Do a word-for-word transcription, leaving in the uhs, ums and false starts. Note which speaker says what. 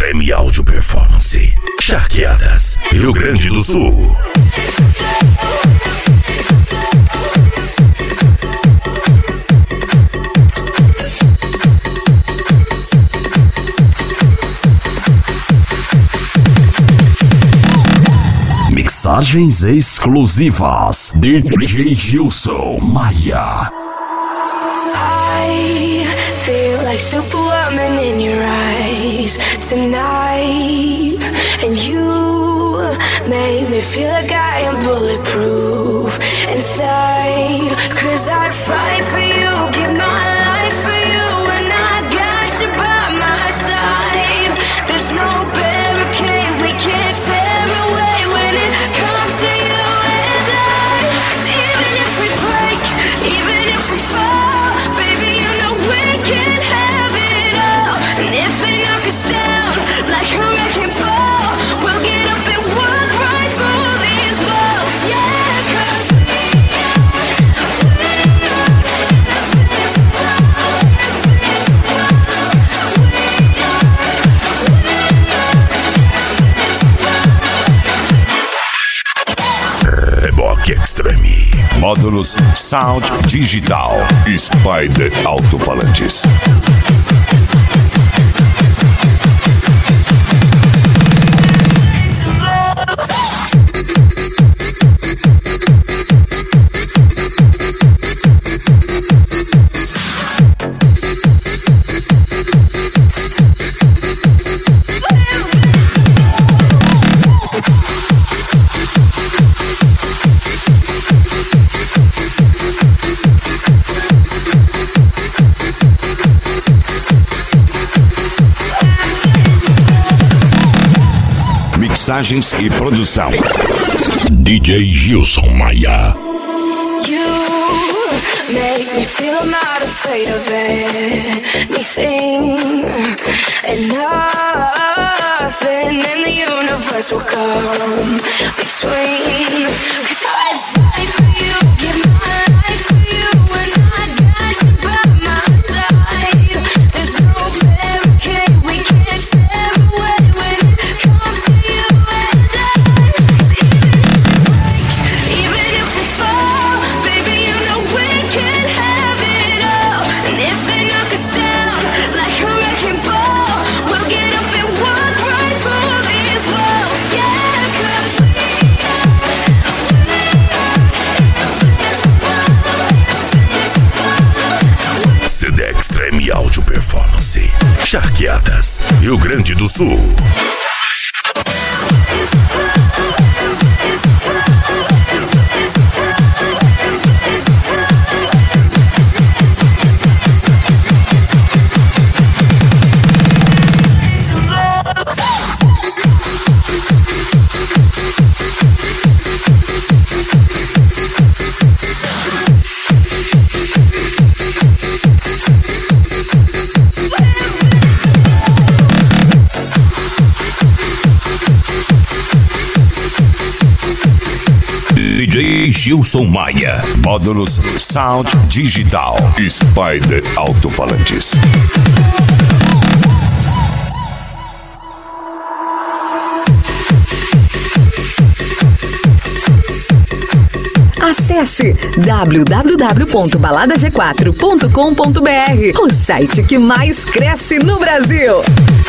Speaker 1: Extreme Audio Performance. Charqueadas, Rio Grande do Sul. Mixagens exclusivas D J Gilson Maia.
Speaker 2: I feel like Superwoman in your eyes tonight, and you make me feel like I am bulletproof inside. Cause I'd fight for you, give my life for you, and I got you by my side. There's no barricade we can't tear away when it comes to you and I. Cause even if we break, even if we fall, baby, you know we can have it all. And if they knock us down like a wrecking ball, we'll get up and walk right through these walls. Yeah, cause we
Speaker 1: Reboque Extreme.
Speaker 3: Módulos Sound Digital. Spider Alto-Falantes. Mixagens e produção D J Gilson Maia.
Speaker 2: you make me feel I'm not afraid of anything, and nothing in the universe will come between. Cause I'd fight for you, give my life for you, and I got you by my side. There's no barricade we can't tear away when it comes to you and I. Even if we fall, baby, you know we can have it all. And if they knock us down like a wrecking ball, we'll get up and walk right through these walls. Yeah, cause we
Speaker 1: C D Extreme Audio Performance. Charqueadas, Rio Grande do Sul.
Speaker 3: D J Gilson Maia. Módulos Sound Digital. Spider Alto-Falantes.
Speaker 4: Acesse w w w ponto balada g quatro ponto com ponto b r, o site que mais cresce no Brasil.